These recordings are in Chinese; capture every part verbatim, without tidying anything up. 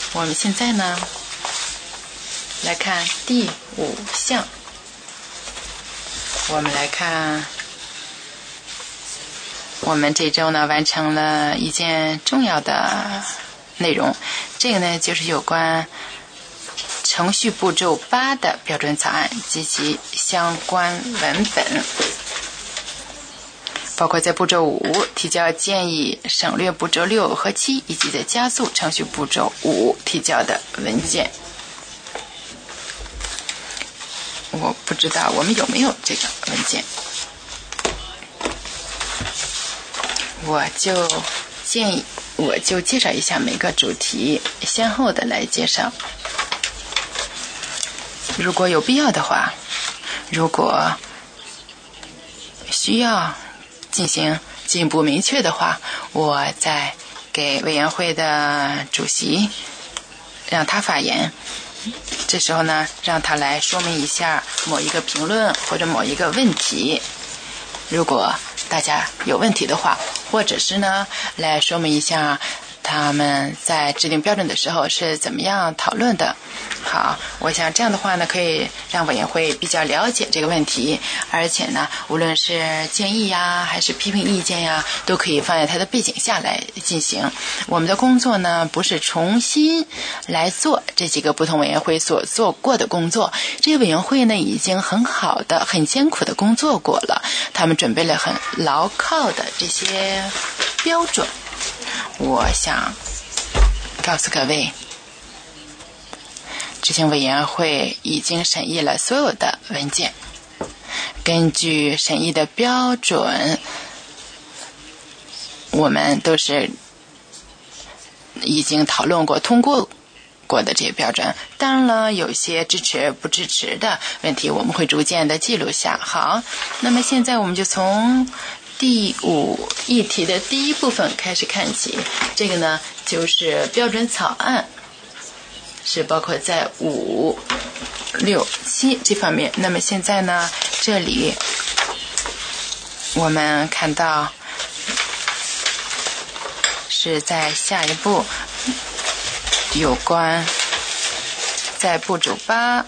我们现在呢来看第五项，我们来看我们这周呢完成了一件重要的内容，这个呢就是有关程序步骤八的标准草案及其相关文本，包括在步骤五提交建议省略步骤六和七，以及在加速程序步骤五提交的文件。我不知道我们有没有这个文件，我就建议我就介绍一下每个主题，先后的来介绍。如果有必要的话，如果需要进行进一步明确的话，我再给委员会的主席让他发言，这时候呢让他来说明一下某一个评论或者某一个问题，如果大家有问题的话，或者是呢来说明一下他们在制定标准的时候是怎么样讨论的。好，我想这样的话呢可以让委员会比较了解这个问题，而且呢无论是建议呀还是批评意见呀，都可以放在它的背景下来进行。我们的工作呢不是重新来做这几个不同委员会所做过的工作，这些委员会呢已经很好的很艰苦的工作过了，他们准备了很牢靠的这些标准。我想告诉各位，执行委员会已经审议了所有的文件，根据审议的标准，我们都是已经讨论过通过过的这些标准。当然了，有些支持不支持的问题我们会逐渐的记录下。好，那么现在我们就从第五议题的第一部分开始看起，这个呢就是标准草案，是包括在五、六、七这方面。那么现在呢，这里我们看到是在下一步有关在步骤八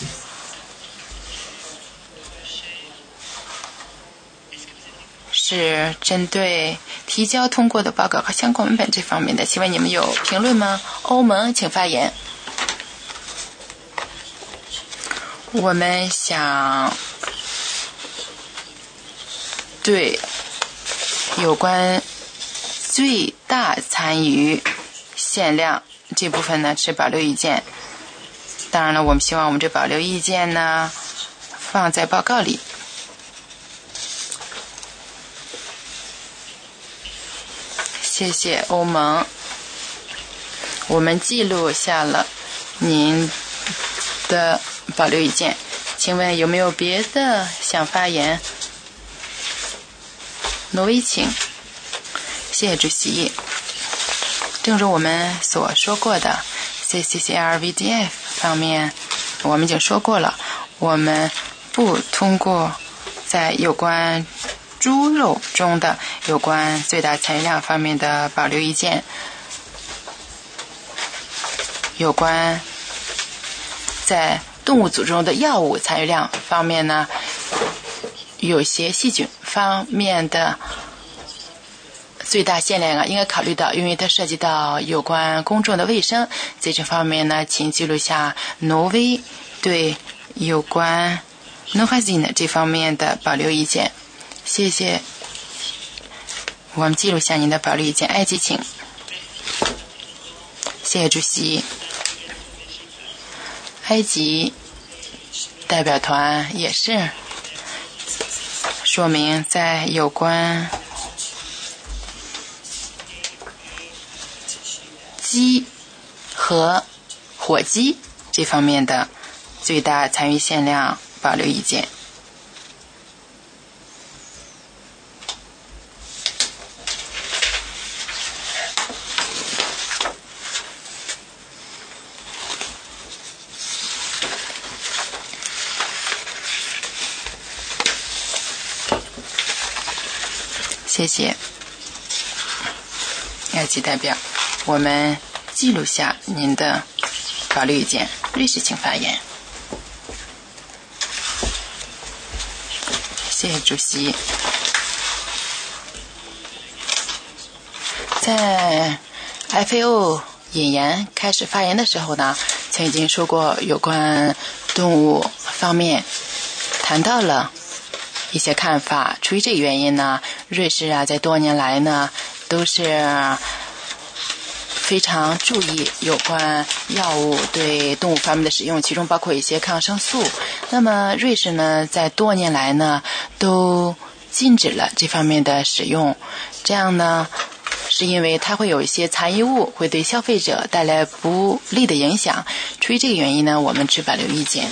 是针对提交通过的报告和相关文本这方面的。请问你们有评论吗？欧盟请发言。我们想对有关最大参与限量这部分呢持保留意见。当然了，我们希望我们这保留意见呢放在报告里。谢谢欧盟，我们记录下了您的保留意见。请问有没有别的想发言？挪威请。谢谢主席。正如我们所说过的 C C C R V D F 方面我们已经说过了，我们不通过在有关猪肉中的有关最大参与量方面的保留意见。有关在动物组中的药物参与量方面呢，有些细菌方面的最大限量啊，应该考虑到，因为它涉及到有关公众的卫生，在这方面呢，请记录下挪威对有关 Nohazin 这方面的保留意见。谢谢，我们记录下您的保留意见。埃及请。谢谢主席。埃及代表团也是说明在有关鸡和火鸡这方面的最大参与限量保留意见。谢谢埃及代表，我们记录下您的保留意见。律师，请发言。谢谢主席。在 F A O 引言开始发言的时候呢，曾经说过有关动物方面谈到了一些看法。出于这个原因呢，瑞士啊在多年来呢都是非常注意有关药物对动物方面的使用，其中包括一些抗生素。那么瑞士呢在多年来呢都禁止了这方面的使用，这样呢是因为它会有一些残余物会对消费者带来不利的影响。出于这个原因呢，我们持保留意见。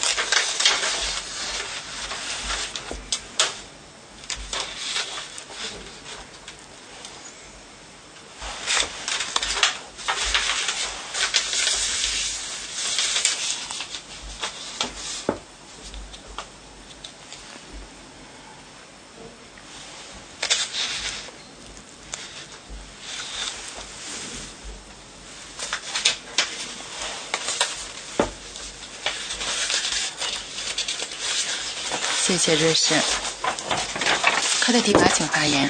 谢谢瑞士。科特迪瓦，请发言。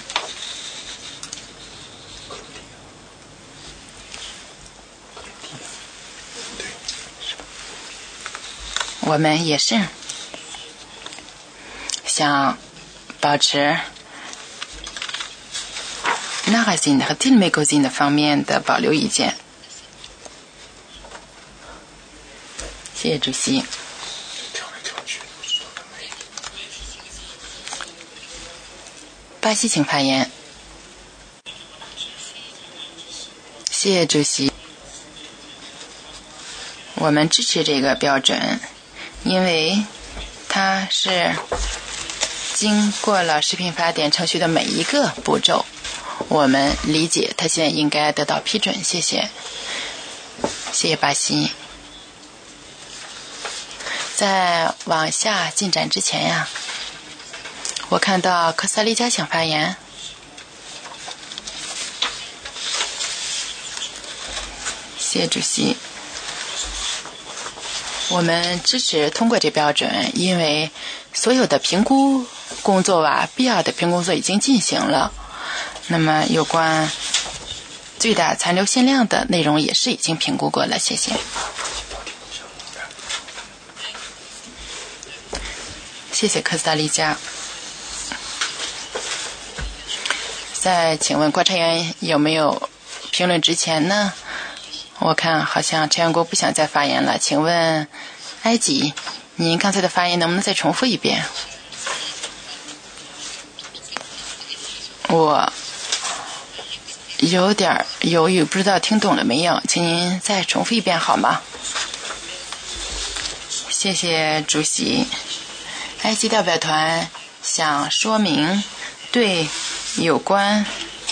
我们也是想保持 Narazine 和 Tilmecozine 方面的保留意见。谢谢主席。巴西，请发言。谢谢主席。我们支持这个标准，因为它是经过了食品法典程序的每一个步骤，我们理解它现在应该得到批准。谢谢。谢谢巴西。在往下进展之前呀，我看到科萨利加想发言。谢谢主席。我们支持通过这标准，因为所有的评估工作啊，必要的评估工作已经进行了。那么有关最大残留限量的内容也是已经评估过了。谢谢。谢谢科斯达黎加。在请问观察员有没有评论之前呢，我看好像陈元国不想再发言了。请问埃及，您刚才的发言能不能再重复一遍？我有点犹豫，不知道听懂了没有，请您再重复一遍好吗？谢谢主席。埃及代表团想说明对有关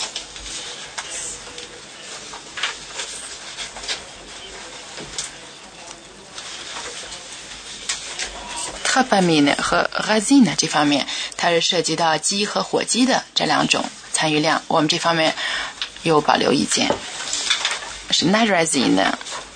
特巴米呢和 Razine 这方面，它是涉及到鸡和火鸡的这两种残余量，我们这方面有保留意见。是 Narazine 呢？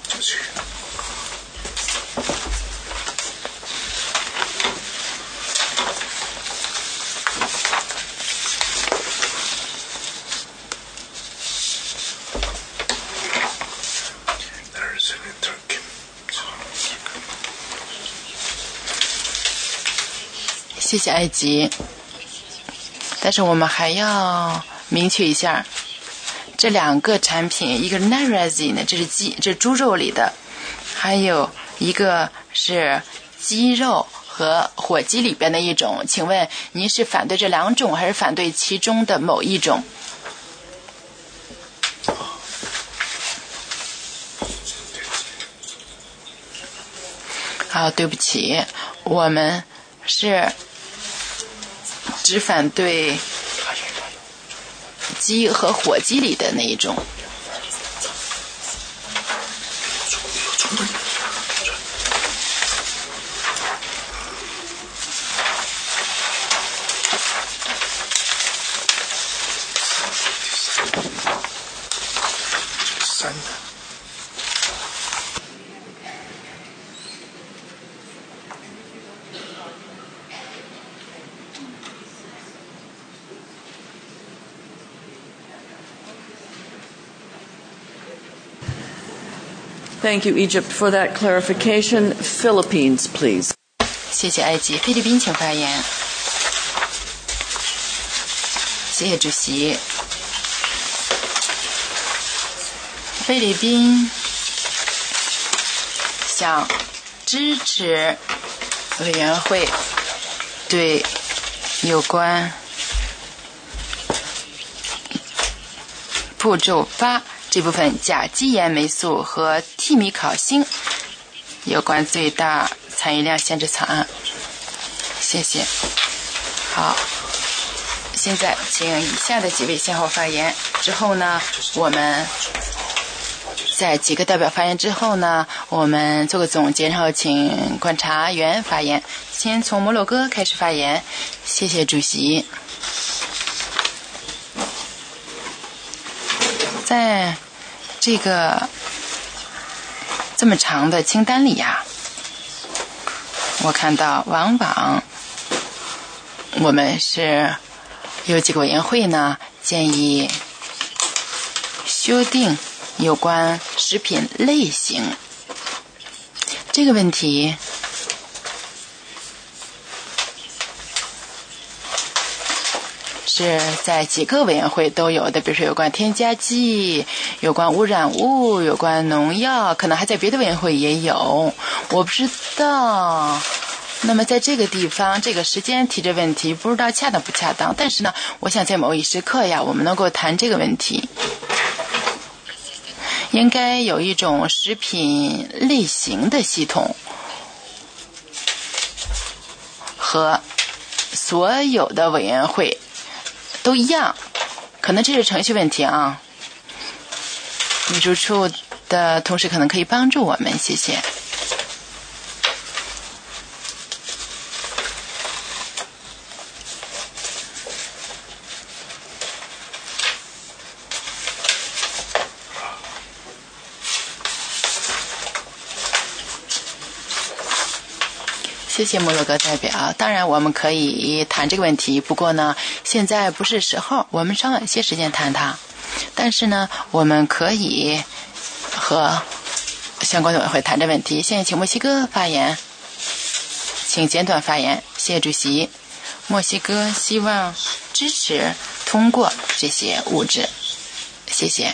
谢谢埃及，但是我们还要明确一下，这两个产品，一个是 Narazine， 这是鸡，这是猪肉里的，还有一个是鸡肉和火鸡里边的一种。请问您是反对这两种，还是反对其中的某一种？好，对不起，我们是只反对鸡和火鸡里的那一种。 Thank you, Egypt, for that clarification. Philippines, please. 谢谢埃及，菲律宾请发言。谢谢主席。菲律宾想支持委员会对有关步骤八这部分甲基盐霉素和替米考辛有关最大参与量限制草案。谢谢。好，现在请以下的几位先后发言，之后呢我们在几个代表发言之后呢，我们做个总结，然后请观察员发言。先从摩洛哥开始发言。谢谢主席。在这个这么长的清单里呀，我看到往往我们是有几个委员会呢建议修订有关食品类型这个问题，是在几个委员会都有的，比如说有关添加剂、有关污染物、有关农药，可能还在别的委员会也有，我不知道。那么在这个地方这个时间提这问题不知道恰当不恰当，但是呢我想在某一时刻呀我们能够谈这个问题。应该有一种食品类型的系统，和所有的委员会都一样，可能这是程序问题啊。秘书处的同事可能可以帮助我们，谢谢。谢谢摩洛哥代表。当然我们可以谈这个问题，不过呢现在不是时候，我们稍晚些时间谈它。但是呢我们可以和相关的委员会谈这问题。现在请墨西哥发言，请简短发言。谢谢主席。墨西哥希望支持通过这些物质。谢谢。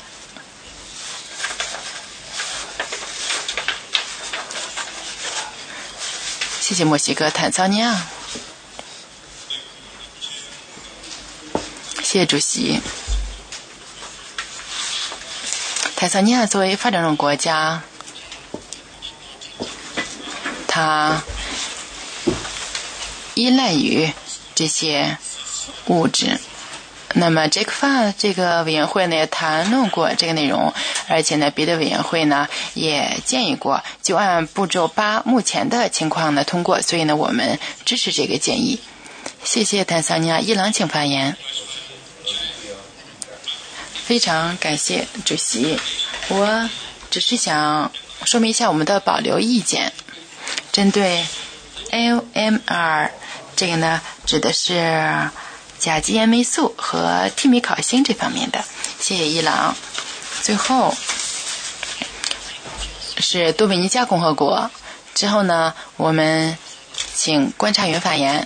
谢谢墨西哥。坦桑尼亚。谢谢主席。坦桑尼亚作为发展中国家，它依赖于这些物质。那么 J C F A 这个委员会呢也谈论过这个内容，而且呢别的委员会呢也建议过就按步骤八目前的情况呢通过，所以呢我们支持这个建议。谢谢坦桑尼亚。伊朗请发言。非常感谢主席，我只是想说明一下我们的保留意见。针对 L M R 这个呢指的是甲基盐霉素和替米考辛这方面的。谢谢伊朗。最后是多米尼加共和国，之后呢我们请观察员发言。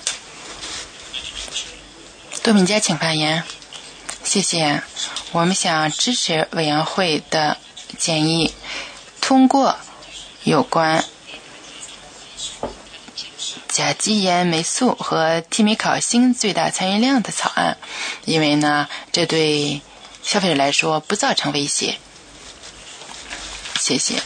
多米尼加请发言。谢谢。我们想支持委员会的建议，通过有关甲基盐霉素和替米考辛最大参与量的草案，因为呢这对消费者来说不造成威胁。谢谢。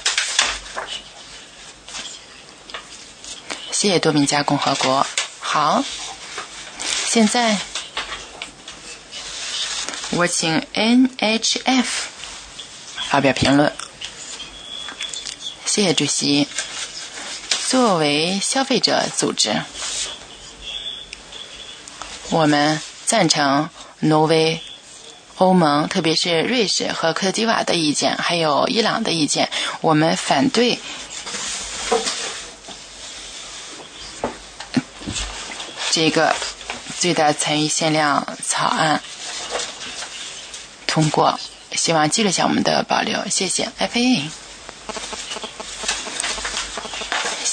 谢谢多米尼加共和国。好，现在我请 N H F 发表评论。谢谢主席。作为消费者组织，我们赞成挪威、欧盟，特别是瑞士和科特迪瓦的意见，还有伊朗的意见。我们反对这个最大参与限量草案通过，希望记录下我们的保留。谢谢。F A A。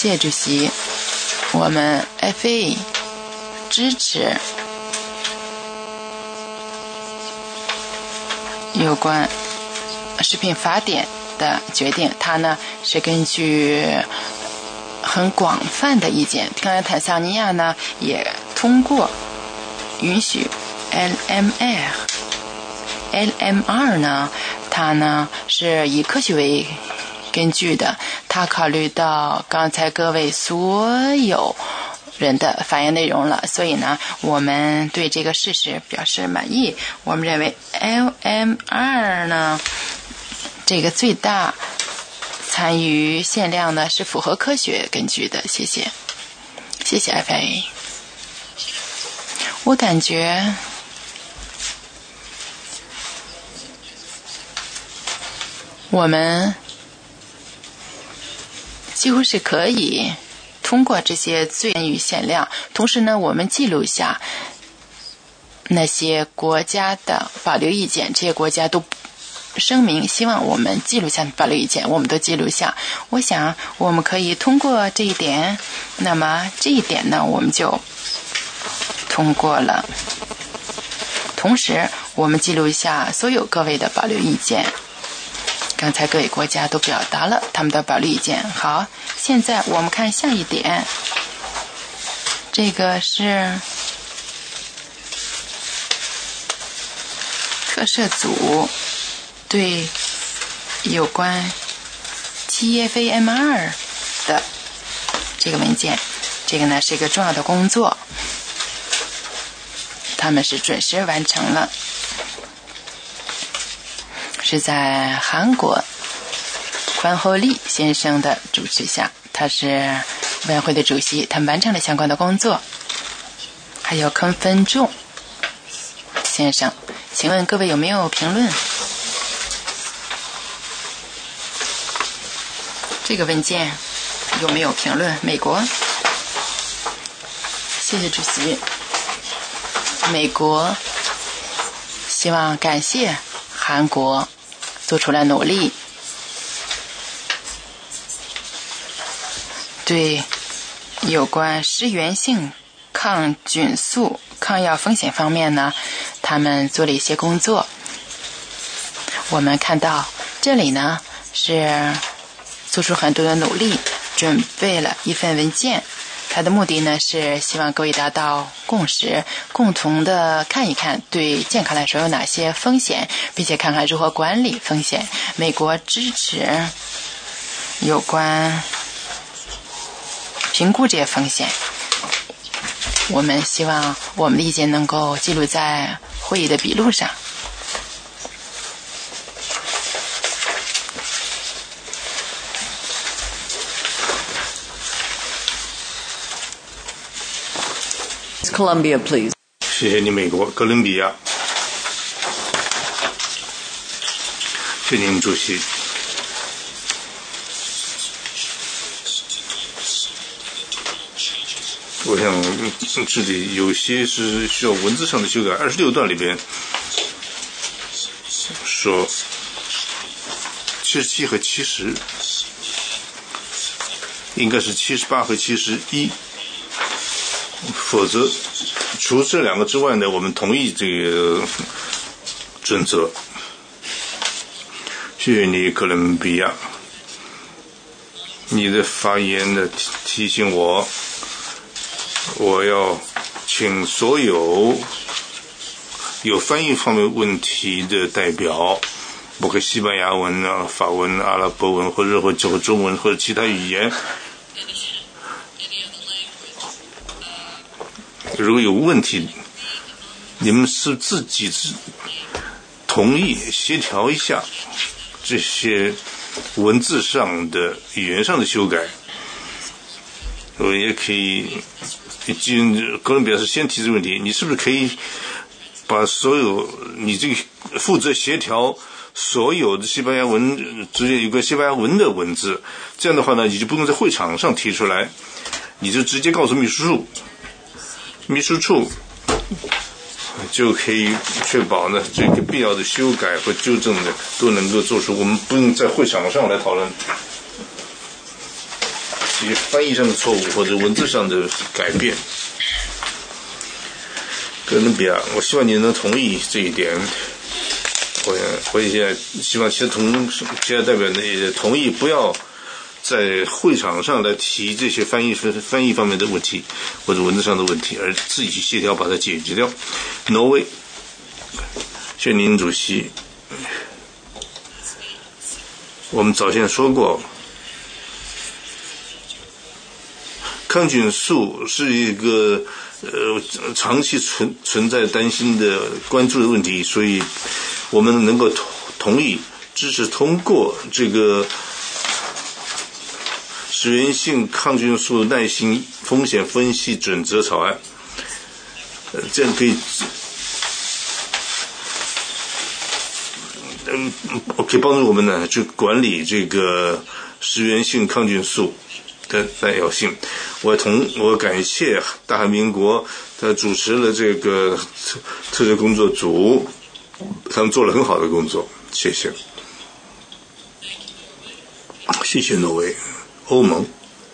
谢谢主席。我们 F A 支持有关食品法典的决定，它呢是根据很广泛的意见。刚才坦桑尼亚呢也通过允许 L M R。L M R 呢，它呢是以科学为根据的，它考虑到刚才各位所有人的发言内容了，所以呢我们对这个事实表示满意。我们认为 L M R 呢这个最大参与限量呢是符合科学根据的。谢谢谢谢 F A。 我感觉我们几乎是可以通过这些最与限量，同时呢我们记录下那些国家的保留意见，这些国家都声明希望我们记录下保留意见，我们都记录下。我想我们可以通过这一点，那么这一点呢我们就通过了。同时我们记录下所有各位的保留意见，刚才各位国家都表达了他们的保留意见。好，现在我们看下一点，这个是特设组对有关 T F A M R 的这个文件，这个呢是一个重要的工作，他们是准时完成了，是在韩国宽厚利先生的主持下，他是委员会的主席，他们完成了相关的工作。还有坑分众先生，请问各位有没有评论？这个文件有没有评论？美国，谢谢主席。美国希望感谢韩国做出了努力，对有关食源性抗菌素抗药风险方面呢，他们做了一些工作。我们看到这里呢是做出很多的努力，准备了一份文件，它的目的呢是希望各位达到共识，共同的看一看对健康来说有哪些风险，并且看看如何管理风险。美国支持有关评估这些风险，我们希望我们的意见能够记录在会议的笔录上。 Columbia, please. 谢谢你，美国哥伦比亚。谢谢您，主席。我想这里有些是需要文字上的修改。二十六段里边说七十七和七十，应该是七十八和七十一。否则除这两个之外呢，我们同意这个准则。谢谢你，哥伦比亚。你的发言呢提醒我，我要请所有有翻译方面问题的代表，包括西班牙文啊、法文、阿拉伯文或者或者中文或者其他语言，如果有问题，你们是自己同意协调一下这些文字上的语言上的修改。我也可以，哥伦比亚是先提这个问题，你是不是可以把所有你这个负责协调所有的西班牙文直接有个西班牙文的文字，这样的话呢，你就不用在会场上提出来，你就直接告诉秘书处。秘书处就可以确保呢，这个必要的修改和纠正呢都能够做出，我们不用在会场上来讨论。 这些翻译上的错误或者文字上的改变。哥伦比亚，我希望你能同意这一点。我我也希望其他同其他代表呢也同意，不要在会场上来提这些翻译翻译方面的问题或者文字上的问题，而自己去协调把它解决掉。挪威，谢宁主席，我们早先说过，抗菌素是一个呃长期存存在担心的关注的问题，所以我们能够同意支持通过这个食源性抗菌素耐性风险分析准则草案，呃，这样可以，嗯，可以帮助我们呢去管理这个食源性抗菌素的耐药性。我同我感谢大韩民国，他主持了这个特别工作组，他们做了很好的工作，谢谢，谢谢挪威。欧盟，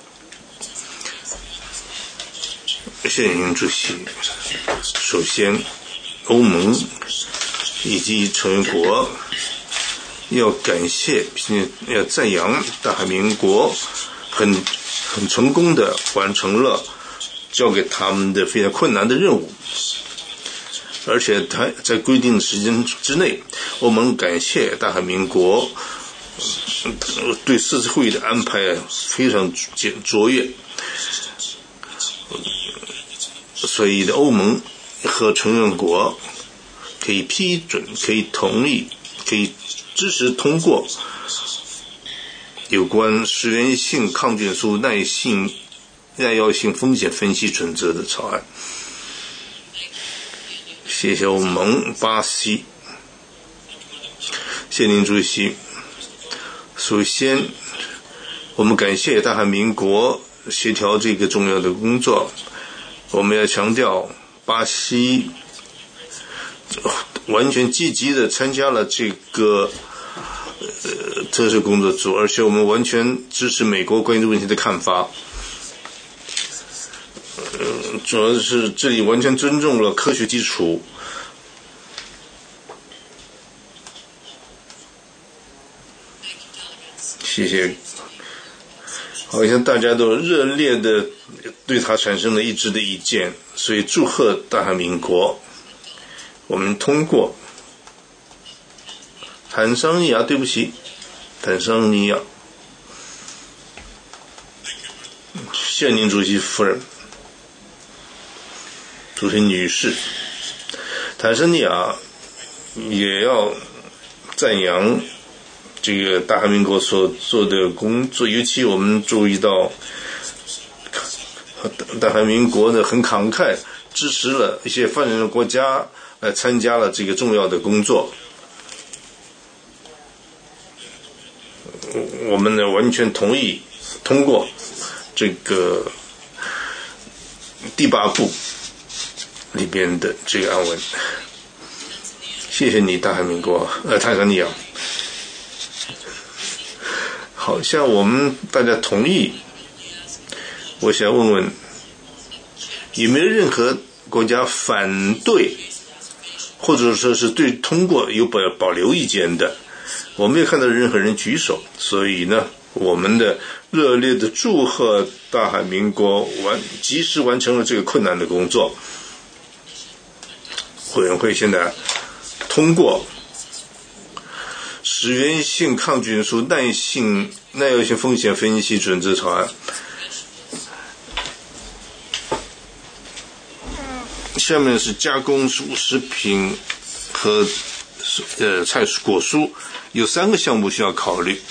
谢宁主席，首先，欧盟以及成员国要感谢并要赞扬大韩民国很很成功的完成了交给他们的非常困难的任务，而且他在规定的时间之内，欧盟感谢大韩民国对四次会议的安排非常卓越，所以的欧盟和成员国可以批准、可以同意、可以支持通过有关食源性抗菌素耐性耐药性风险分析准则的草案。谢谢欧盟。巴西，谢宁主席，首先我们感谢大韩民国协调这个重要的工作，我们要强调巴西完全积极的参加了这个呃特殊工作组，而且我们完全支持美国关于这个问题的看法。呃，主要是这里完全尊重了科学基础。谢谢。好像大家都热烈的对他产生了一致的意见，所以祝贺大韩民国。我们通过坦桑尼亚，对不起，坦桑尼亚，谢宁主席夫人，主席女士，坦桑尼亚也要赞扬这个大韩民国所做的工作，尤其我们注意到大韩民国呢很慷慨支持了一些发展中国家来参加了这个重要的工作，我们呢完全同意通过这个第八部里边的这个案文。谢谢你，大韩民国呃坦桑尼亚。好像我们大家同意，我想问问有没有任何国家反对或者说是对通过有保保留意见的？我没有看到任何人举手，所以呢我们的热烈的祝贺大韩民国完及时完成了这个困难的工作。委员会现在通过食源性抗菌素耐性耐药性风险分析准则草案。下面是加工食品和呃菜蔬果蔬，有三个项目需要考虑。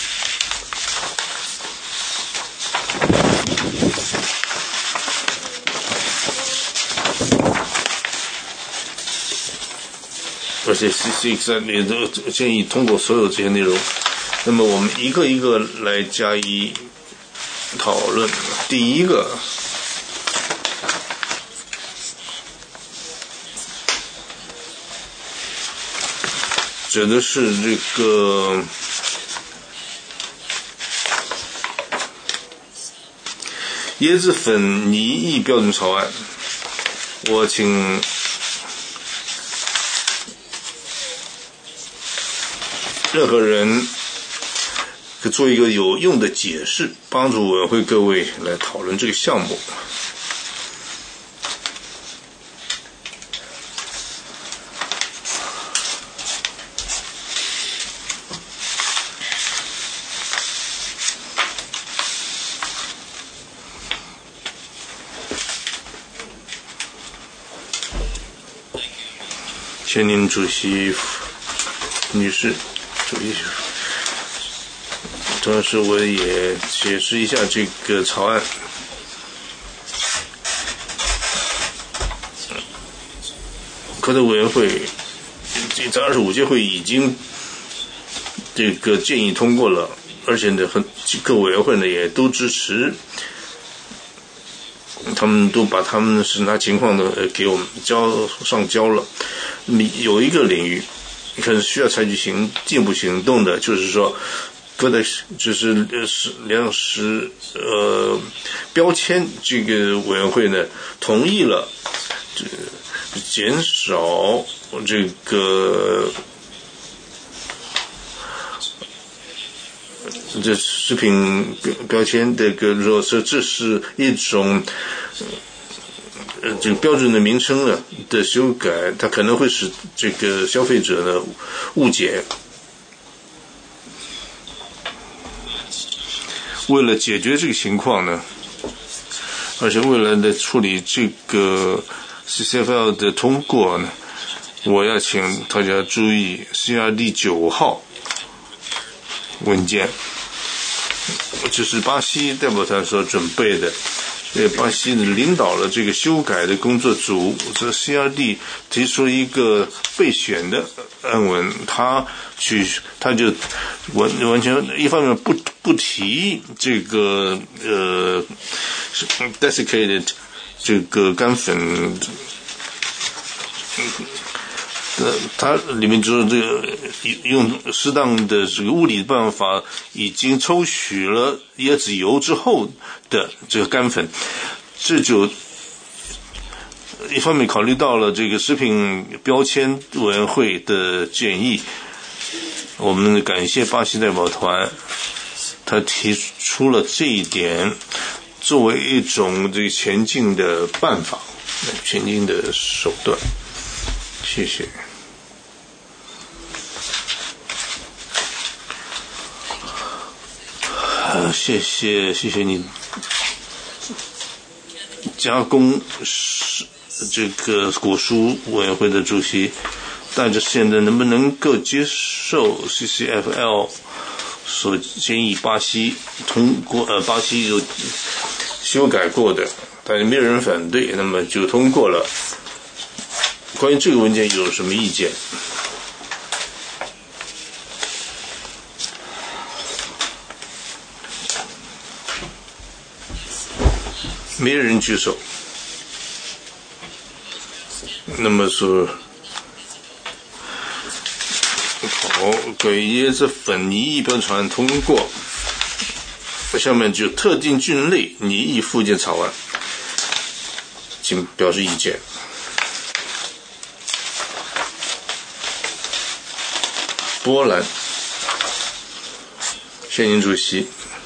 而且 C C X 也都建议通过所有这些内容，那么我们一个一个来加以讨论。第一个，指的是这个椰子粉拟议标准草案，我请任何人做一个有用的解释，帮助委员会各位来讨论这个项目。前宁主席女士，主席，同时我也解释一下这个草案。科特委员会在二十五届会已经这个建议通过了，而且呢，很各委员会呢也都支持。他们都把他们审查情况呢给我们交上交了。有一个领域可能需要采取行进一步行动的，就是说各的就是是粮食呃标签这个委员会呢同意了这减少这个这食品标签的个说是这是一种呃这个标准的名称呢的修改，它可能会使这个消费者呢误解。为了解决这个情况呢，而且为了呢处理这个 C C F L 的通过呢，我要请大家注意 C R D 九号文件，这是巴西代表团所准备的。这巴西领导了这个修改的工作组，这 C R D 提出一个备选的案文，他去他就完完全一方面不不提这个呃 desiccated 这个干粉。呃，它里面就是这个用适当的这个物理办法，已经抽取了椰子油之后的这个干粉，这就一方面考虑到了这个食品标签委员会的建议，我们感谢巴西代表团，他提出了这一点作为一种这个前进的办法，前进的手段。谢谢。呃，谢谢谢谢你加工这个果蔬委员会的主席，带着现在能不能够接受 C C F L 所建议巴西通过呃巴西有修改过的，但是没有人反对，那么就通过了。关于这个文件有什么意见？没有人举手。那么说，好，给椰子粉拟议标准草案通过。下面就特定菌类拟议附件草案，请表示意见。波兰，现任主席。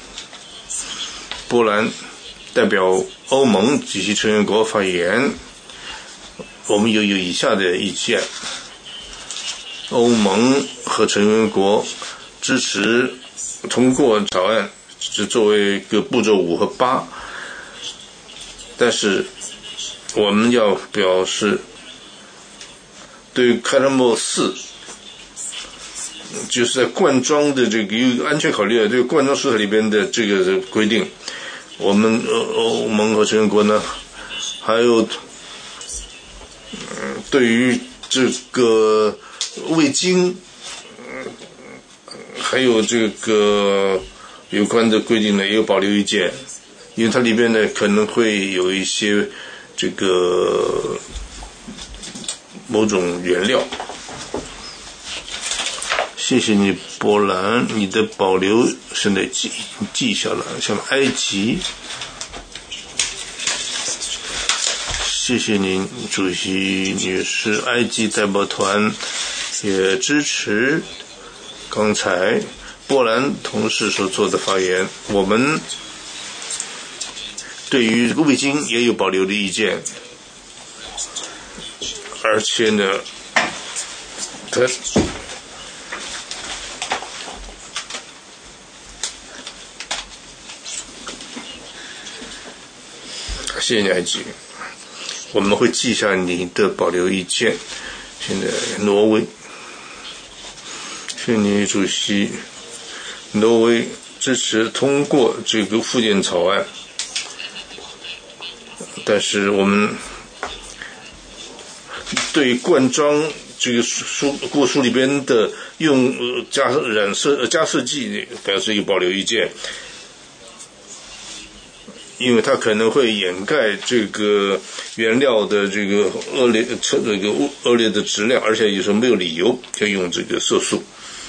波兰代表欧盟及其成员国发言，我们有有以下的意见：欧盟和成员国支持通过草案，是作为一个步骤五和八，但是我们要表示对开特莫四。就是在罐装的这个有安全考虑啊，这个罐装食材里边的这个规定，我们欧盟和成员国呢，还有嗯，对于这个味精，还有这个有关的规定呢，也有保留意见，因为它里边呢可能会有一些这个某种原料。谢谢你，波兰，你的保留现在记记下来。像埃及， 谢谢您，主席女士。埃及代表团也支持刚才波兰同事所做的发言。我们对于这个味精也有保留的意见，而且呢，他谢谢你，埃及，我们会记下你的保留意见。现在挪威，谢谢你，主席。挪威支持通过这个附件草案，但是我们对灌装这个书过书里边的用呃加染色加色剂表示一个保留意见。因为它可能会掩盖这个原料的这个恶劣、这个恶劣的质量，而且有时候没有理由要用这个色素。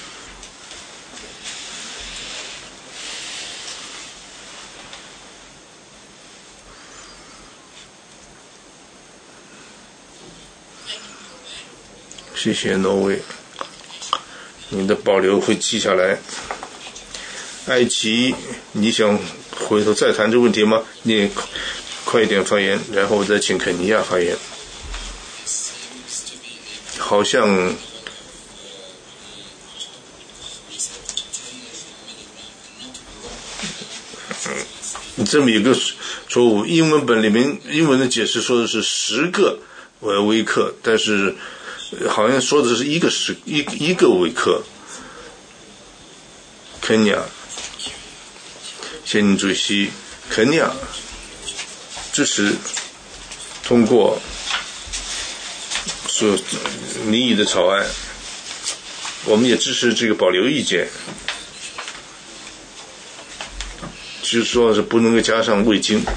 谢谢挪威，你的保留会记下来。埃及，你想回头再谈这个问题吗？你快一点发言，然后我再请肯尼亚发言。好像嗯，这么一个错误，英文本里面英文的解释说的是十个微克，但是好像说的是一个十一一个微克。肯尼亚。现任主席肯尼亚支持通过所拟议的草案，我们也支持这个保留意见，就是说是不能够加上味精。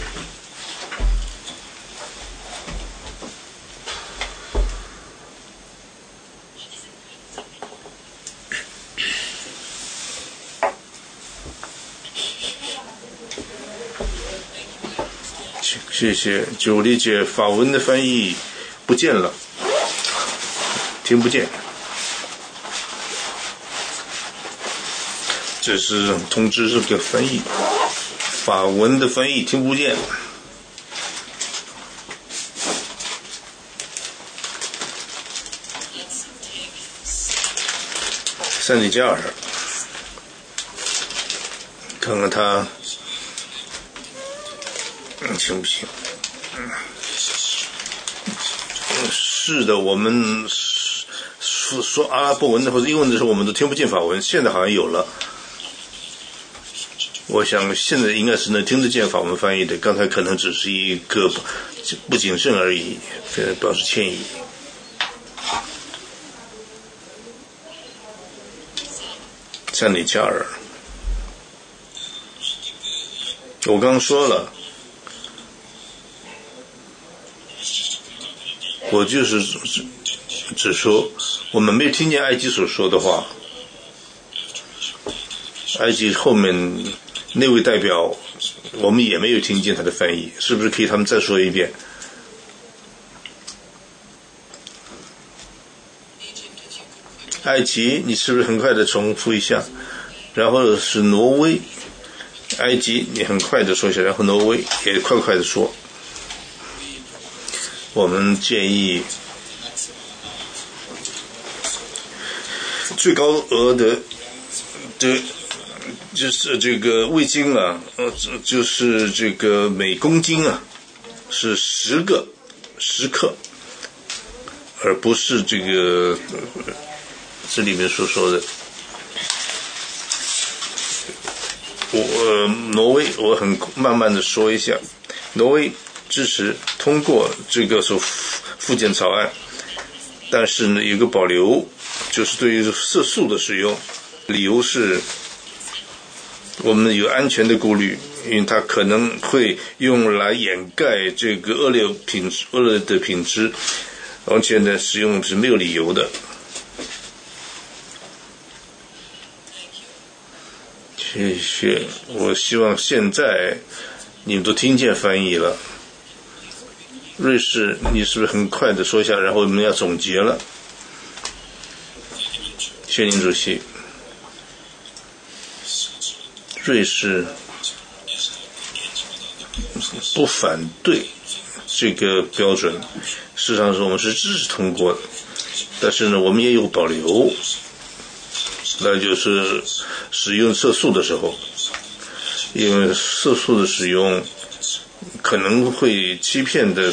谢谢。就理解法文的翻译不见了，听不见，这是通知这个翻译，法文的翻译听不见。塞内加尔，看看他行不行？是的，我们说说阿拉伯文的或者英文的时候，我们都听不见法文。现在好像有了，我想现在应该是能听得见法文翻译的。刚才可能只是一个不谨慎而已，非常表示歉意。塞内加尔，我刚刚说了。我就是只只说我们没有听见埃及所说的话，埃及后面那位代表我们也没有听见他的翻译，是不是可以他们再说一遍？埃及你是不是很快的重复一下？然后是挪威，埃及你很快的说一下，然后挪威也快快的说。我们建议最高额的这就是这个味精啊，呃，就是这个每公斤啊是十个十克，而不是这个这里面所说的。我、呃、挪威我很慢慢的说一下，挪威支持通过这个所附件草案，但是呢有个保留，就是对于色素的使用，理由是我们有安全的顾虑，因为它可能会用来掩盖这个恶劣品质恶劣的品质，而且呢使用是没有理由的。谢谢，我希望现在你们都听见翻译了。 瑞士，你是不是很快的说一下，然后我们要总结了？谢宁主席，瑞士不反对这个标准，事实上是我们是支持通过的，但是呢，我们也有保留，那就是使用色素的时候，因为色素的使用可能会欺骗的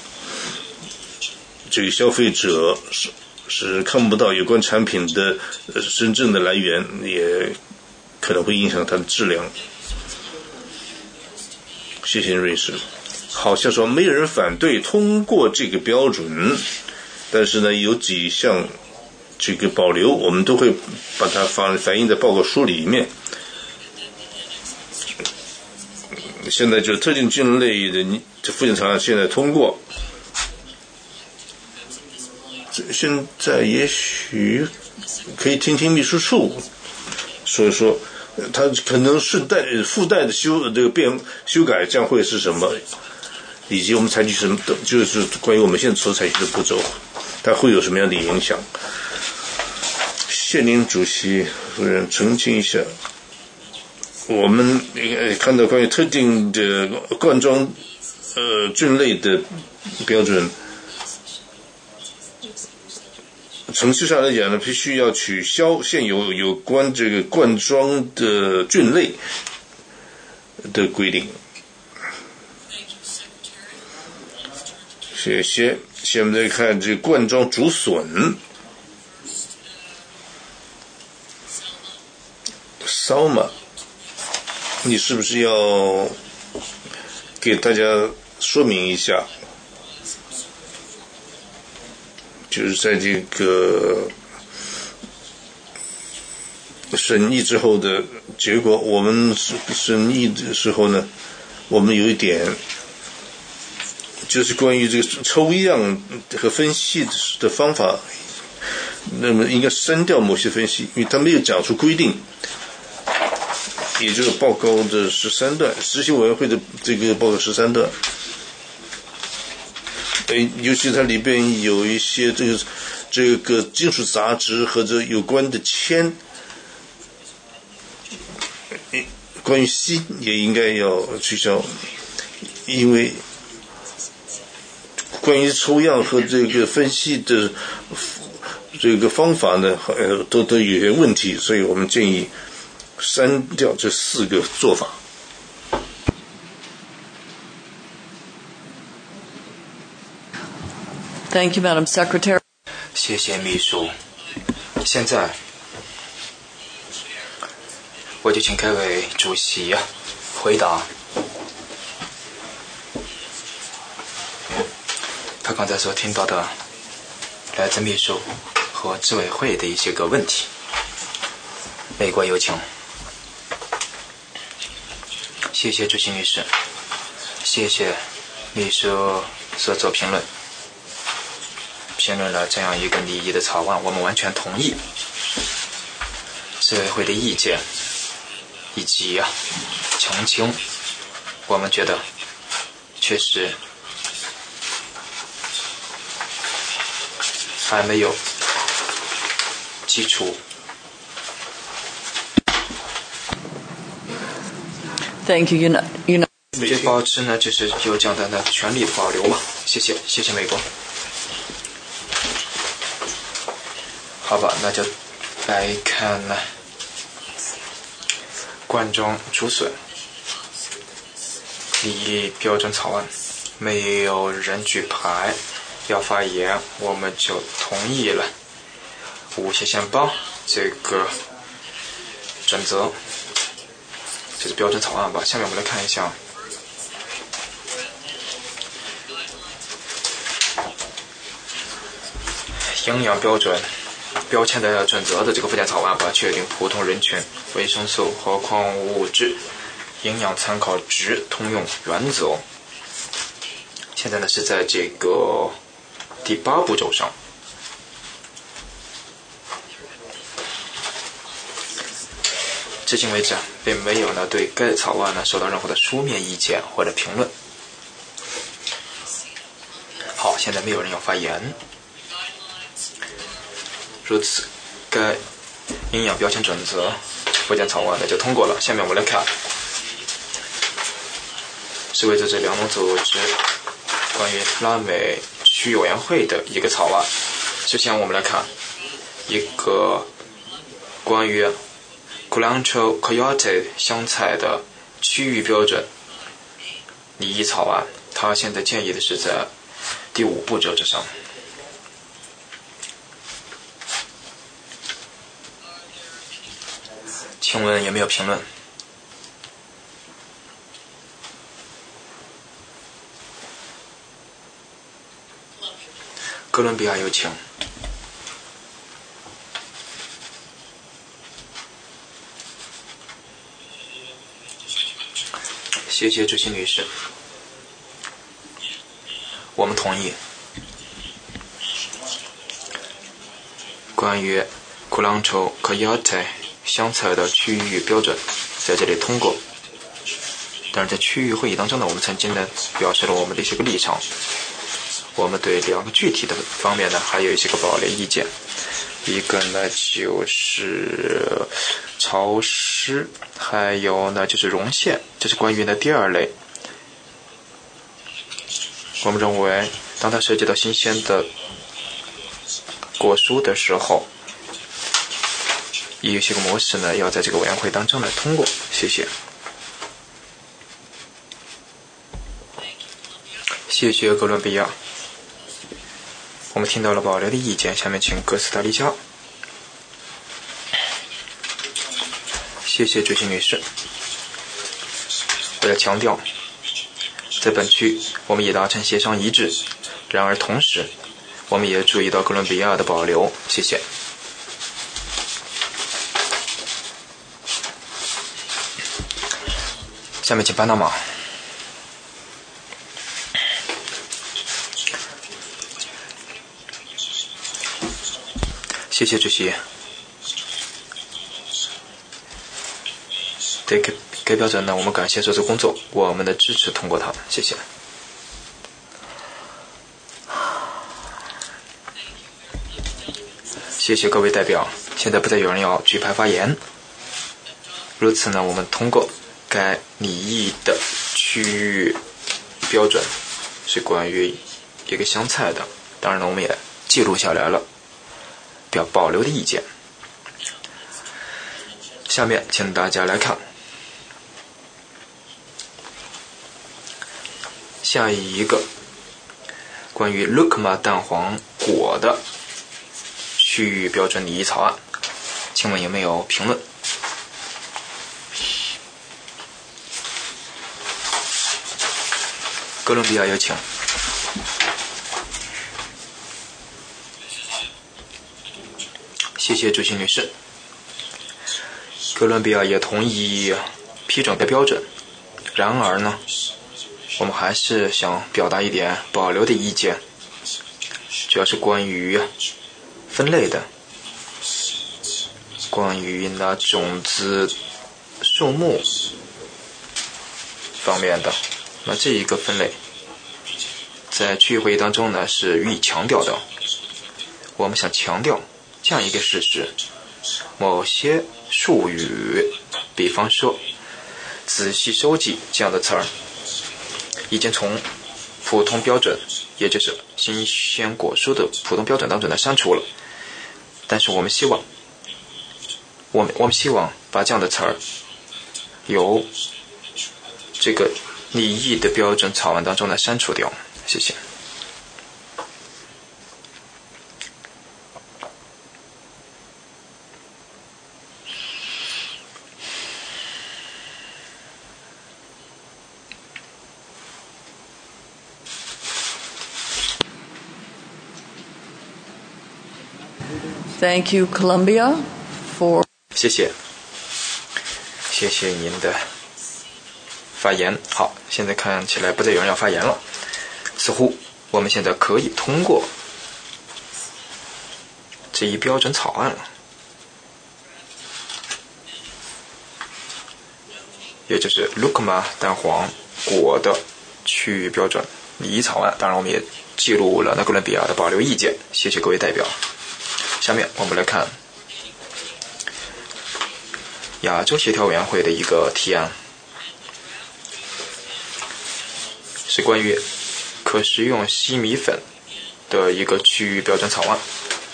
这个消费者是是看不到有关产品的真正的来源，也可能会影响它的质量。谢谢瑞士。好像说没有人反对通过这个标准，但是呢，有几项这个保留，我们都会把它反反映在报告书里面。现在就特定菌类的这附件草案现在通过，现在也许可以听听秘书处说一说，它可能顺带附带的修这个变修改将会是什么，以及我们采取什么，就是关于我们现在所采取的步骤，它会有什么样的影响？谢宁主席夫人澄清一下。我们看到关于特定的罐装呃菌类的标准，程序上来讲呢，必须要取消现有有关这个罐装的菌类的规定。谢谢。现在看这个罐装竹笋，烧嘛。你是不是要给大家说明一下，就是在这个审议之后的结果，我们审议的时候呢，我们有一点就是关于这个抽样和分析的方法，那么应该删掉某些分析，因为他没有讲出规定，也就是报告的十三段，执行委员会的这个报告十三段，诶，尤其它里边有一些这个这个金属杂质和这有关的铅，关于锌也应该要取消，因为关于抽样和这个分析的这个方法呢，呃，都都有些问题，所以我们建议删掉这四个做法。 Thank you, Madam Secretary. 谢谢秘书。现在我就请各位主席回答他刚才所听到的来自秘书和执委会的一些个问题。美国有请。谢谢主席女士，谢谢秘书所做评论，评论了这样一个拟议的草案，我们完全同意执委会的意见，以及啊澄清，我们觉得确实还没有基础。 Thank you. You know, you know. 这保持呢，就是有这样的权利保留嘛。谢谢，谢谢美国。好吧，那就来看呢，罐装竹笋拟议标准草案，没有人举牌要发言，我们就同意了。无限限报这个准则，这是标准草案吧？下面我们来看一下营养标准标签的准则的这个附件草案吧，确定普通人群维生素和矿物质营养参考值通用原则。现在呢是在这个第八步骤上。至今为止并没有呢对该草案呢收到任何的书面意见或者评论。 好，现在没有人要发言。如此，该营养标签准则附件草案呢就通过了。下面我们来看世卫组织粮农组织关于拉美区域委员会的一个草案。首先我们来看一个关于 Culantro Coyote 香菜的区域标准拟议草案，它现在建议的是在第五步骤之上。请问有没有评论？哥伦比亚有请。谢谢主席女士，我们同意关于 Culantro Coyote 香菜的区域标准在这里通过。但是在区域会议当中呢，我们曾经呢表示了我们的一些个立场。我们对两个具体的方面呢还有一些个保留意见。一个呢就是潮湿，还有呢就是绒线，这是关于呢第二类。我们认为当它涉及到新鲜的果蔬的时候，也有些个模式呢要在这个委员会当中来通过。谢谢。谢谢哥伦比亚。我们听到了保留的意见，下面请哥斯达黎加。谢谢主席女士。为了强调，在本区我们已达成协商一致，然而同时我们也注意到哥伦比亚的保留。谢谢。下面请巴拿马。谢谢主席。对该该标准呢，我们感谢所做工作，我们的支持通过它。谢谢。谢谢各位代表。现在不再有人要举牌发言，如此呢，我们通过该拟议的区域标准是关于一个香菜的，当然呢，我们也记录下来了表保留的意见。下面请大家来看下一个关于 Lucma 蛋黄果的区域标准拟议草案，请问有没有评论？哥伦比亚有请。谢谢主席女士。哥伦比亚也同意批准该标准，然而呢，我们还是想表达一点保留的意见，主要是关于分类的，关于那种子数目方面的。那这一个分类在区域会议当中呢是予以强调的。我们想强调这样一个事实，某些术语，比方说仔细收集这样的词儿，已经从普通标准，也就是新鲜果蔬的普通标准当中呢删除了。但是我们希望我们我们希望把这样的词儿由这个拟议的标准草案当中呢删除掉。谢谢。 Thank you, Colombia, for 谢谢，谢谢您的发言。好，现在看起来不再有人要发言了，似乎我们现在可以通过这一标准草案了，也就是 Lucma 蛋黄果的区域标准。 拟议草案。当然，我们也记录了那哥伦比亚的保留意见。谢谢各位代表。下面我们来看亚洲协调委员会的一个提案，是关于可食用稀米粉的一个区域标准草案。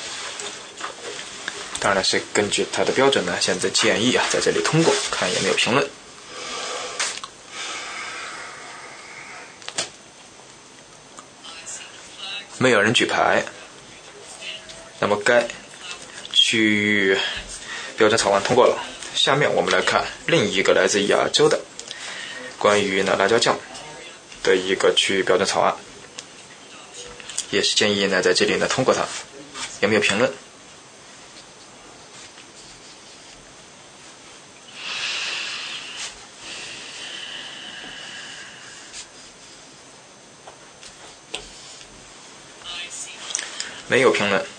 当然是根据它的标准呢，现在建议啊在这里通过，看有没有评论。没有人举牌，那么该区域标准草案通过了。下面我们来看另一个来自亚洲的关于呢辣椒酱的一个区域标准草案，也是建议呢在这里呢通过它，有没有评论？没有评论。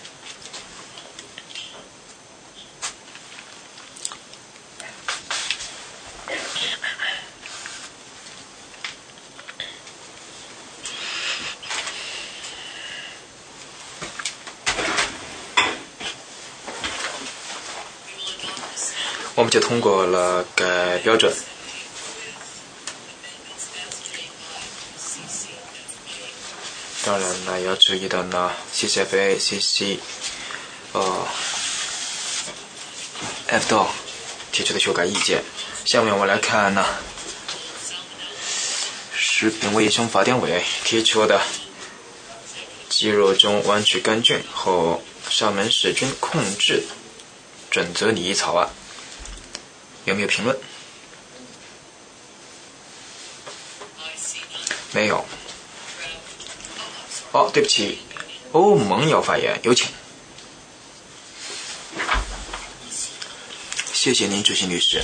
我们就通过了该标准。当然呢，要注意到呢 ，C C F A、C C， 呃 ，F D O 提出的修改意见。下面我们来看呢，食品卫生法典委提出的鸡肉中弯曲杆菌和沙门氏菌控制准则拟议草案，有没有评论？没有。哦，对不起，欧盟要发言，有请。谢谢您，主席律师。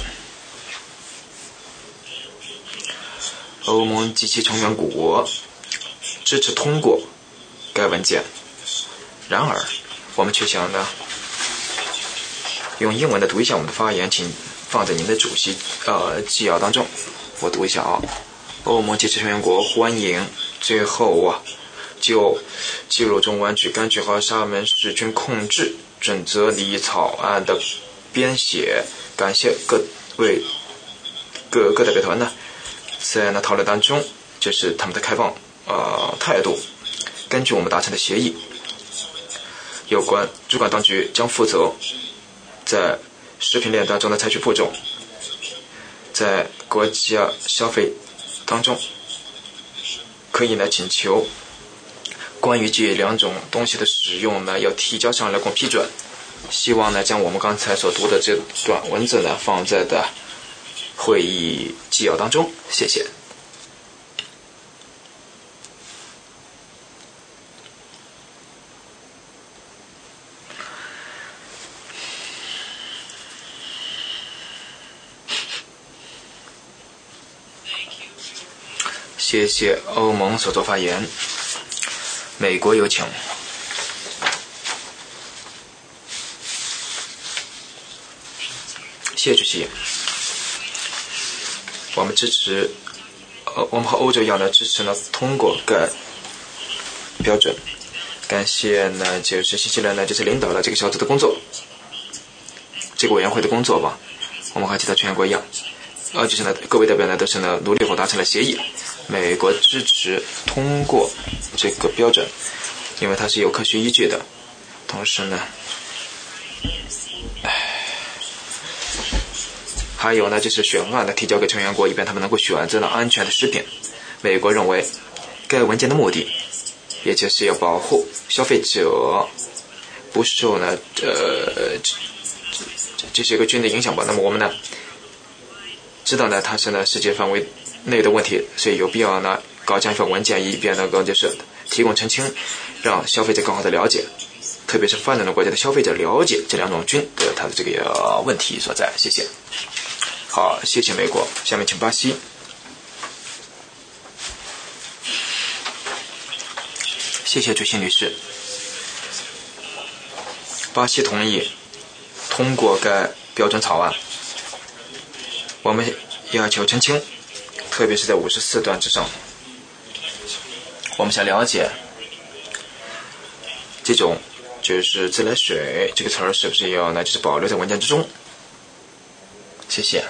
欧盟及其成员国支持通过该文件，然而我们却想呢，用英文的读一下我们的发言，请放在您的主席呃纪要当中。我读一下啊，欧盟及其成员国欢迎最后啊。就鸡肉中弯曲杆菌和沙门氏菌控制准则拟议草案的编写，感谢各位各各代表团呢，在那讨论当中，这是他们的开放呃态度。根据我们达成的协议，有关主管当局将负责在食品链当中的采取步骤，在国家消费当中可以呢请求关于这两种东西的使用呢，要提交上来供批准。希望呢，将我们刚才所读的这段文字呢，放在的会议纪要当中。谢谢。谢谢欧盟所做发言。美国有请。谢主席，我们支持，呃，我们和欧洲一样的支持呢，通过该标准。感谢呢，就是新西兰呢，就是领导了这个小组的工作，这个委员会的工作吧。我们和其他成员国一样，呃，就是呢，各位代表呢都是呢努力后达成了协议。美国支持通过这个标准，因为它是有科学依据的。同时呢，还有呢，就是选案呢提交给成员国，以便他们能够选择了安全的食品。美国认为，该文件的目的，也就是要保护消费者不受呢呃这这是一个菌的影响吧。那么我们呢知道呢它是呢世界范围内的问题，所以有必要呢搞这样一份文件，以便能够就是提供澄清，让消费者更好的了解，特别是发展中国家的消费者了解这两种菌的它的这个问题所在。谢谢。好，谢谢美国。下面请巴西。谢谢主席女士。巴西同意通过该标准草案。我们要求澄清，特别是在五十四段之上， 我们想了解这种就是自来水这个词儿是不是要呢就是保留在文件之中。谢谢，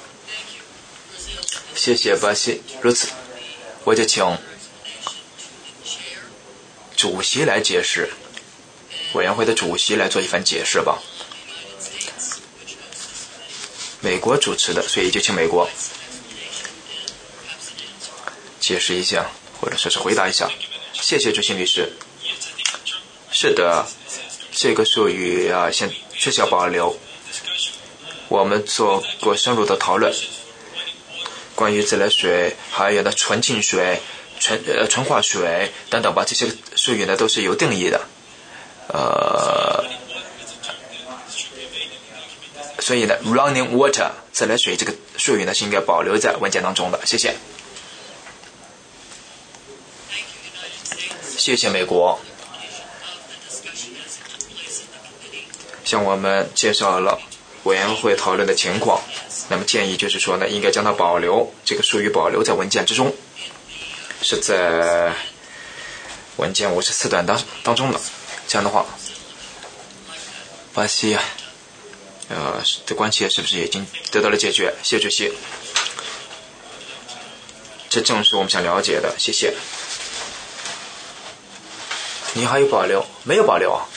谢谢巴西。如此，我就请主席来解释，委员会的主席来做一番解释吧。美国主持的，所以就请美国解释一下，或者说是回答一下。谢谢朱新律师。是的，这个术语啊，先确实要保留。我们做过深入的讨论，关于自来水，还有呢纯净水、纯呃纯化水等等吧，这些术语呢都是有定义的。呃，所以呢 ，running water 自来水这个术语呢是应该保留在文件当中的。谢谢，谢谢美国，向我们介绍了委员会讨论的情况。那么建议就是说呢，应该将它保留，这个术语保留在文件之中，是在文件五十四段当当中的。这样的话，巴西啊，呃的关切是不是已经得到了解决？谢主席，这正是我们想了解的。谢谢。你还有保留？没有保留啊？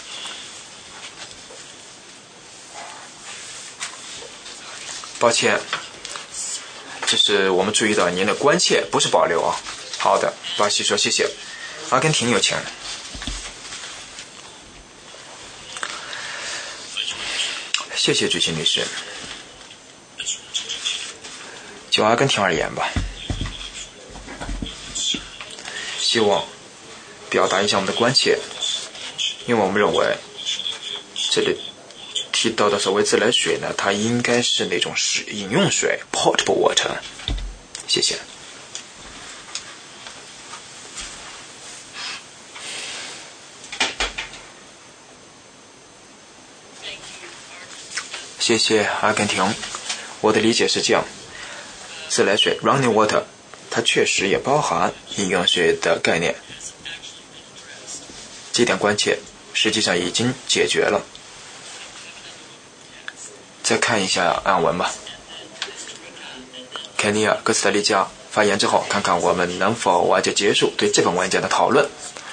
抱歉，这是我们注意到您的关切，不是保留啊。好的，巴西说谢谢。阿根廷有请。谢谢主席女士。就阿根廷而言吧，希望表达一下我们的关切，因为我们认为这里提到的所谓自来水呢，它应该是那种是饮用水 potable water。 谢谢。谢谢阿根廷。我的理解是这样，自来水 running water 它确实也包含饮用水的概念，这点关切实际上已经解决了。再看一下案文吧。肯尼亚、哥斯达黎加发言之后，看看我们能否啊就结束对这本文件的讨论，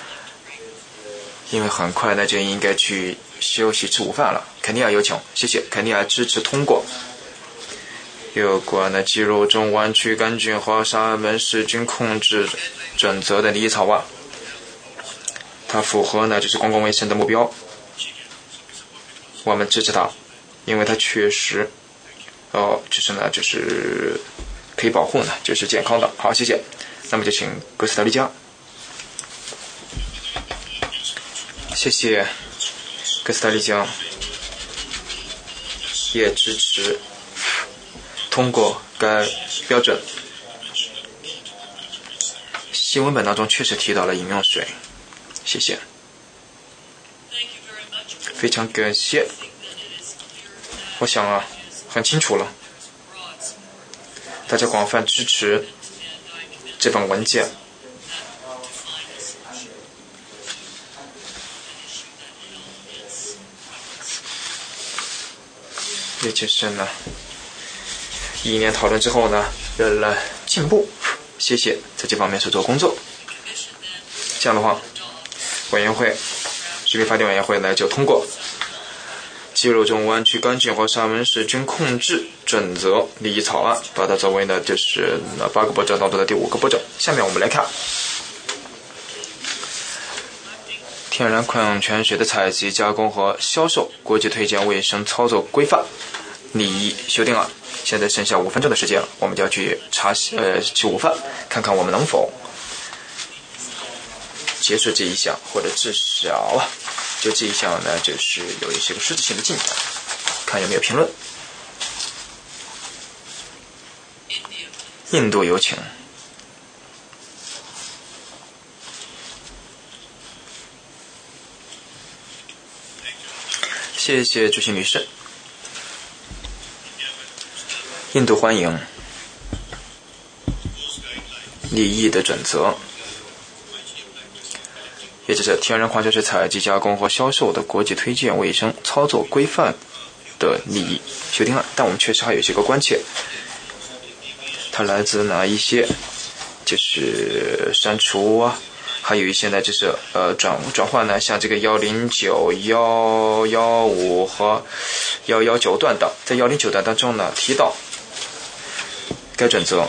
因为很快呢就应该去休息吃午饭了。肯尼亚有请。谢谢。肯尼亚支持通过有关呢肌肉中弯曲杆菌和沙门氏菌控制准则的拟议草案，它符合呢就是公共卫生的目标，我们支持它，因为它确实哦就是呢就是可以保护呢就是健康的。好，谢谢。那么就请哥斯达黎加。谢谢。哥斯达黎加也支持通过该标准。新文本当中确实提到了饮用水。谢谢，非常感谢。我想啊很清楚了，大家广泛支持这本文件。也就是呢一年讨论之后呢有了进步，谢谢在这方面所做工作。这样的话，委员会食品法典委员会呢就通过肌肉中弯曲杆菌和沙门氏菌控制准则拟议草案，把它作为呢就是那八个步骤当中的第五个步骤。下面我们来看天然矿泉水的采集、加工和销售国际推荐卫生操作规范拟议修订案。现在剩下五分钟的时间了，我们就要去查呃吃午饭，看看我们能否结束这一项，或者至少啊就这一项呢就是有一些个实质性的进展，看有没有评论。印度有请。谢谢主席女士。印度欢迎拟议的准则， 也就是天然矿泉水采集、加工和销售的国际推荐卫生操作规范的利益修订案，但我们确实还有一些个关切。它来自哪一些？就是删除啊，还有一些呢，就是呃转转换呢，像这个幺零九、幺幺五和幺幺九段的，在幺零九段当中呢提到，该准则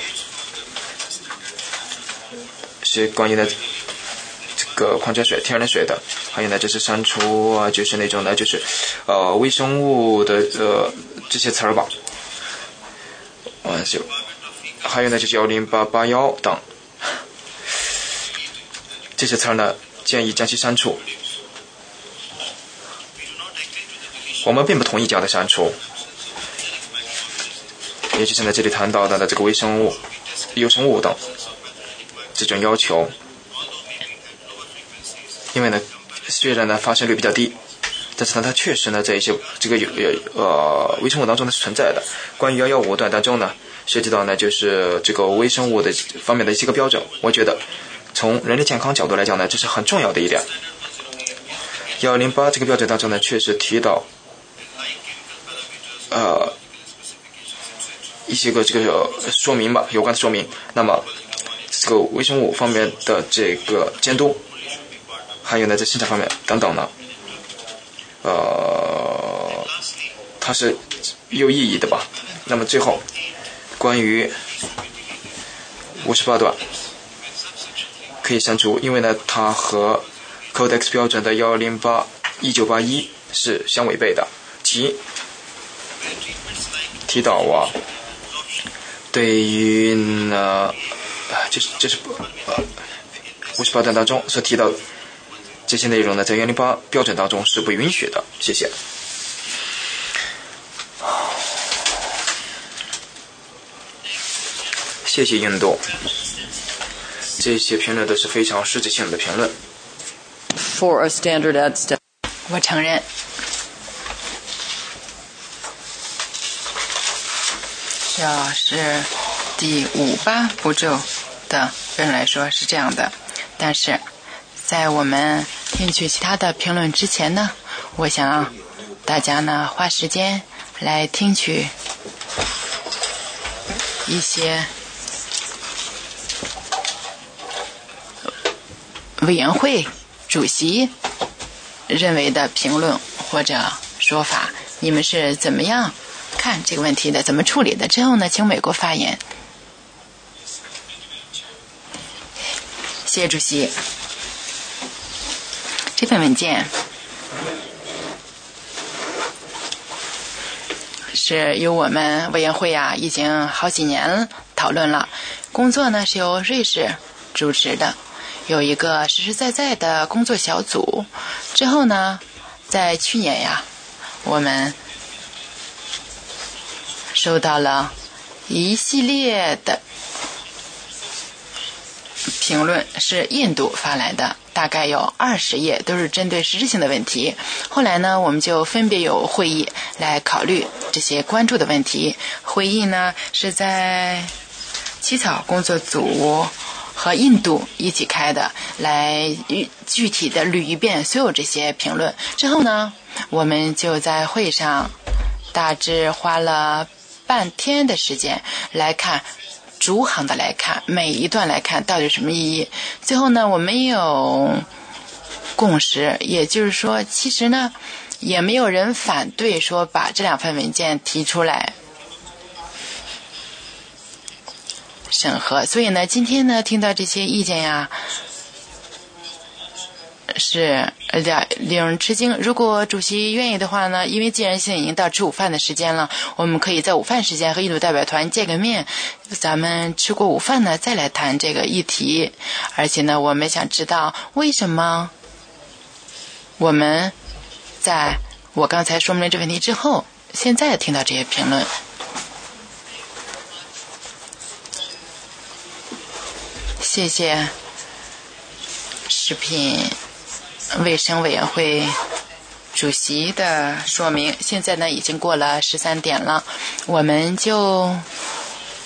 是关于呢这个矿泉水、天然水的，还有呢就是删除啊，就是那种呢就是呃微生物的呃这些词儿吧，呃就还有呢就是幺零八八幺等这些词儿呢，建议将其删除。我们并不同意这样的删除，也就是在这里谈到的这个微生物、有生物等这种要求。因为呢，虽然呢发生率比较低，但是呢它确实呢在一些这个有呃微生物当中呢是存在的。关于幺幺五段当中呢，涉及到呢就是这个微生物的方面的一些个标准，我觉得从人类健康角度来讲呢，这是很重要的一点。幺零八这个标准当中呢，确实提到，呃，一些个这个说明吧，有关的说明。那么，这个微生物方面的这个监督，还有呢在生产方面等等呢，呃，它是有意义的吧。那么最后，关于五十八段。可以删除，因为呢，它和 Codex 标准的幺零八一九八一是相违背的。其提到啊，对于呢，这是这是呃五十八段当中所提到这些内容呢，在幺零八标准当中是不允许的。谢谢。谢谢印度。这些评论都是非常实质性的评论。 For a standard ad step. 我承认。这是第五八步骤的人来说是这样的，但是在我们听取其他的评论之前呢，我想大家呢花时间来听取一些委员会主席认为的评论或者说法，你们是怎么样看这个问题的，怎么处理的？之后呢，请美国发言。谢谢主席。这份文件是由我们委员会啊已经好几年讨论了，工作呢是由瑞士主持的，有一个实实在在的工作小组。之后呢，在去年呀，我们收到了一系列的评论，是印度发来的，大概有二十页，都是针对实质性的问题。后来呢，我们就分别有会议来考虑这些关注的问题。会议呢是在起草工作组和印度一起开的，来具体的捋一遍所有这些评论。之后呢，我们就在会上大致花了半天的时间来看，逐行的来看，每一段来看到底有什么意义。最后呢，我们有共识，也就是说，其实呢，也没有人反对说把这两份文件提出来审核。所以呢，今天呢，听到这些意见呀，是呃令人吃惊。如果主席愿意的话呢，因为既然现在已经到吃午饭的时间了，我们可以在午饭时间和印度代表团见个面，咱们吃过午饭呢再来谈这个议题。而且呢，我们想知道为什么我们在我刚才说明这问题之后，现在听到这些评论。谢谢食品卫生委员会主席的说明。现在呢已经过了十三点了，我们就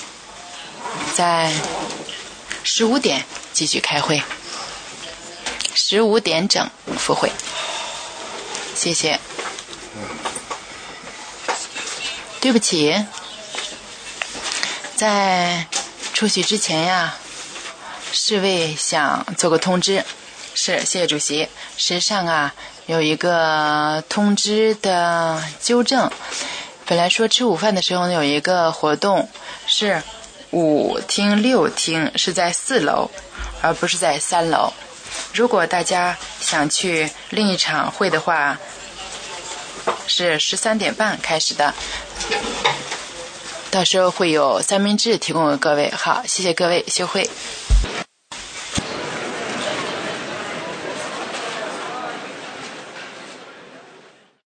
在十五点继续开会。 十五点整复会。谢谢。对不起，在出去之前呀，侍卫想做个通知。是，谢谢主席。实际上啊，有一个通知的纠正。本来说吃午饭的时候呢，有一个活动是五厅六厅是在四楼，而不是在三楼。如果大家想去另一场会的话，是十三点半开始的，到时候会有三明治提供给各位。好，谢谢各位，休会。